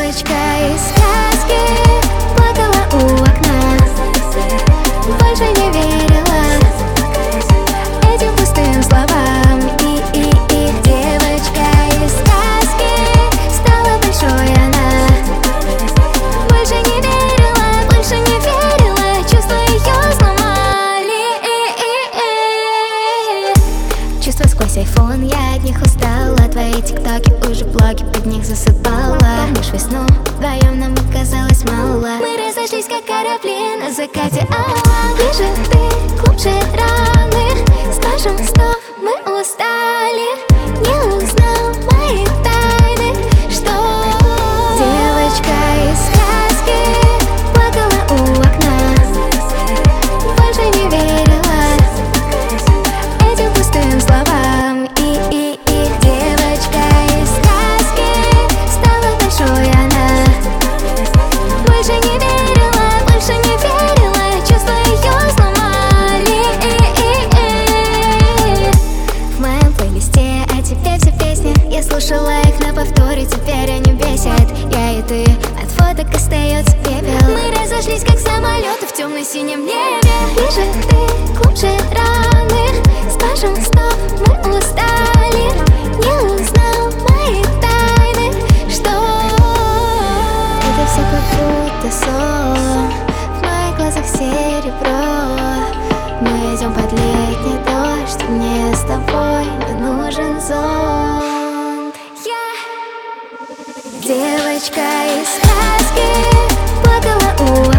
Девочка из сказки плакала у окна, больше не верила этим пустым словам. И девочка из сказки стала большой она. Больше не верила, чувства ее сломали. Чувства сквозь айфон, я от них устала. Твои тиктоки уже блоги, под них засыпала. Помнишь весну, вдвоем нам оказалось мало. Мы разошлись как корабли на закате алла. Ближе ты, глубже раны, скажем стоп, мы устали. Не узнал мои тайны, что девочка из сказки плакала у окна, больше не верила этим пустым словам. И девочка из сказки стала большой она. Больше не верила, чувства ее сломали. В моем плейлисте о тебе все песни, я слушала их на повторе, теперь они бесят. Я и ты, от фоток остается пепел. Мы разошлись как самолеты в темно-синем небе. Ближе ты, глубже раны, скажем стоп, мы устали. Не узнал мои тайны, что это все как будто сон. В моих глазах серебро. Мы идем под летний дождь, мне с тобой не нужен зонт. Девочка из сказки плакала у